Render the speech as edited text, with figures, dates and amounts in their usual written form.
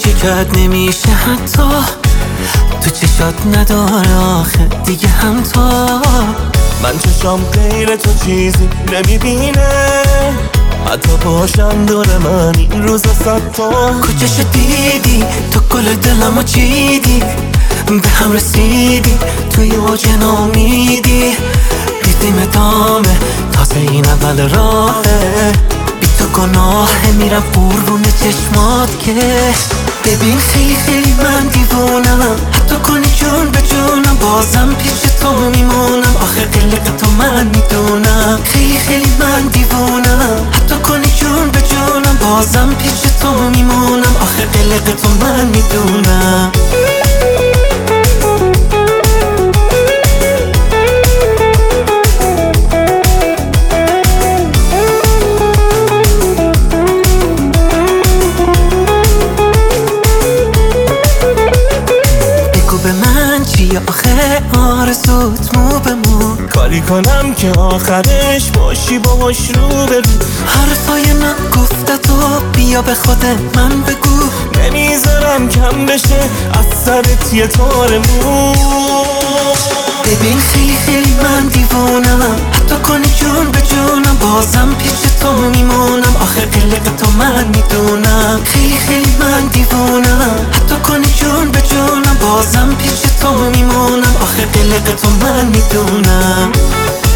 کرد نمیشه حتی تو چشات نداره آخه دیگه همتا. من چشام غیر تو چیزی نمیبینه، حتی باشم دور من این روزا 100 تا. کجاشو دیدی تو گل دلمو چیدی، به هم رسیدی توی اوج نامیدی. دیدیم ادامه تازه این اول راهه، بی تو گناهه میرم قربون چشمات که. ببین خیلی خیلی من دیوونم، حتی کنی جون به جونم بازم پیش تو میمونم. آخه قلق تو من میدونم، خیلی خیلی من دیوونم، حتی کنی جون به جونم بازم پیش تو میمونم. آخه قلق تو من میدونم. به من چیه آخه آرزوت مو به مو، کاری کنم که آخرش باشی باهاش رو به رو. حرفای نگفته تو بیا به خود من بگو، نمیذارم کم بشه از سرت یه تار مو. ببین خیلی خیلی من دیوونم، حتی کنی جون به جونم بازم پیش تو میمونم. آخه قلق تو من میدونم، خیلی خیلی من دیوونم، حتی کنی جون به جونم بازم پیش تو میمونم. آخه قلق تو من میدونم.